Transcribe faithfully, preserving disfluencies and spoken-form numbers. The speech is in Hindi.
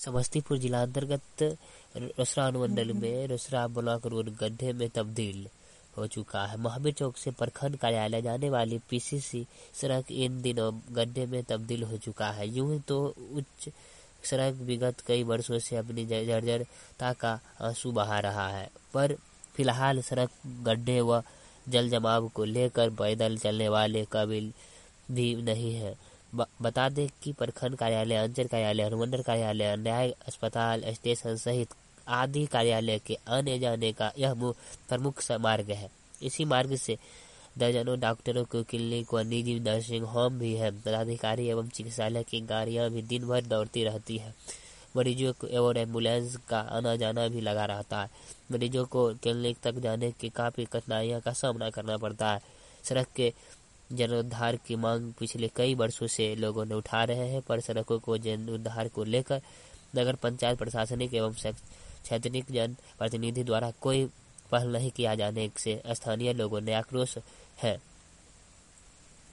समस्तीपुर जिला अंतर्गत रोसड़ा अनुमंडल में रोसड़ा ब्लॉक रोड गड्ढे में तब्दील हो चुका है। महावीर चौक से प्रखंड कार्यालय जाने वाली पीसीसी सड़क इन दिनों गड्ढे में तब्दील हो चुका है। यूं तो उच्च सड़क विगत कई वर्षों से अपनी जर्जरता का आंसू बहा रहा है, पर फिलहाल सड़क गड्ढे व जल जमाव को लेकर पैदल चलने वाले काबिल भी नहीं है। बता दें कि प्रखंड कार्यालय, अंचल कार्यालय, अनुमंडल कार्यालय, न्याय अस्पताल, स्टेशन सहित आदि कार्यालय के आने जाने का यह प्रमुख मार्ग है। इसी मार्ग से दर्जनों डॉक्टरों की क्लिनिक व निजी नर्सिंग होम भी है। पदाधिकारी एवं चिकित्सालय की गाड़ियां भी दिन भर दौड़ती रहती है। मरीजों को एवं एम्बुलेंस का आना जाना भी लगा रहता है। मरीजों को क्लिनिक तक जाने की काफ़ी कठिनाइयों का सामना करना पड़ता है। सड़क के जीर्णोद्धार की मांग पिछले कई वर्षों से लोगों ने उठा रहे हैं, पर सड़कों को जीर्णोद्धार को लेकर नगर पंचायत, प्रशासनिक एवं शैक्षणिक जन प्रतिनिधि द्वारा कोई पहल नहीं किया जाने से स्थानीय लोगों ने आक्रोश है।